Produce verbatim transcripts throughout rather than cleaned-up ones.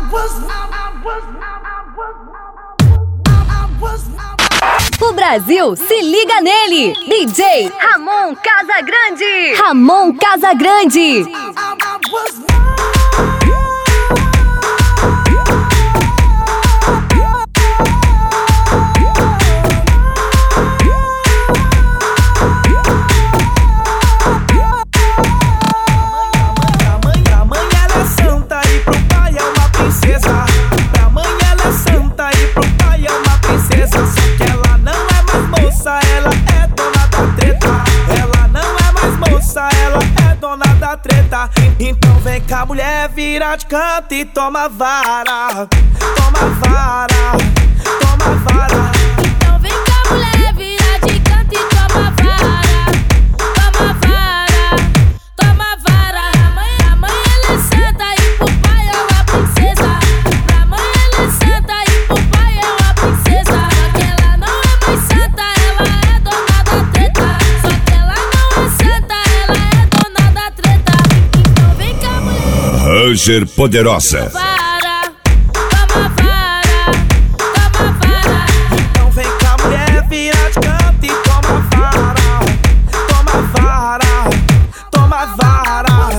O Brasil se liga nele, D J Ramon Casagrande. Ramon Casagrande. Treta. Então vem cá, mulher, vira de canto e toma vara. Toma vara, toma vara. Então vem cá, mulher, vira de canto e toma vara. Toma vara, toma vara. Pra mãe, a mãe ela é santa e pro pai é uma princesa. Pra mãe ela é santa e pro pai é uma princesa. Só que ela não é mais santa, ela é dona da treta. Só que ela não é santa, ela é dona da treta. Então vem cá, mulher. Ranger Poderosa. Vara, toma vara, toma vara. Então vem cá, mulher, vira de canto e toma vara. Toma vara, toma vara.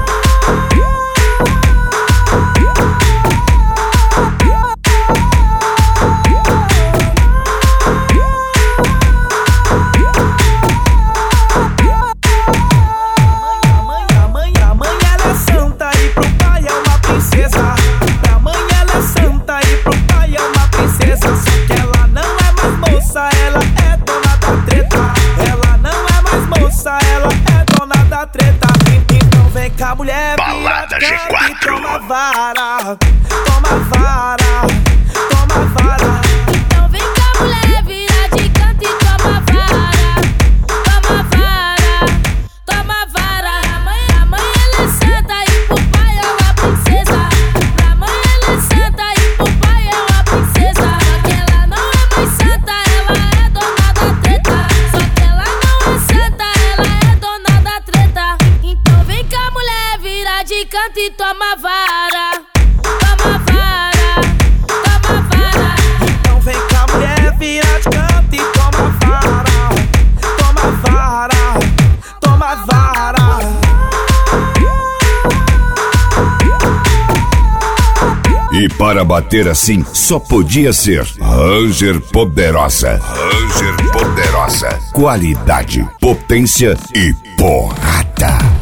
A mãe, a mãe ela é santa e pro pai é uma princesa. Pra mãe ela é santa e pro pai é uma princesa. Só que ela não é mais moça, ela é dona da treta. Ela não é mais moça, ela é dona da treta. Então vem cá, mulher, Balada vira G de quatro. canto e toma vara. Toma vara, toma vara. Então vem cá, mulher, vira de canto e toma vara. Toma vara, toma vara. A mãe, a mãe ela é santa e pro pai é uma princesa. Pra mãe ela é santa e pro pai é uma princesa. Só que ela não é mais santa, ela é dona da treta. Só que ela não é santa, ela é dona da treta. Então vem cá, mulher, vira de canto e toma vara. Toma vara, toma vara. Então vem cá, mulher, vira de canto e toma vara. Toma vara, toma vara. E para bater assim, só podia ser Ranger Poderosa. Ranger Poderosa. Qualidade, potência e porrada.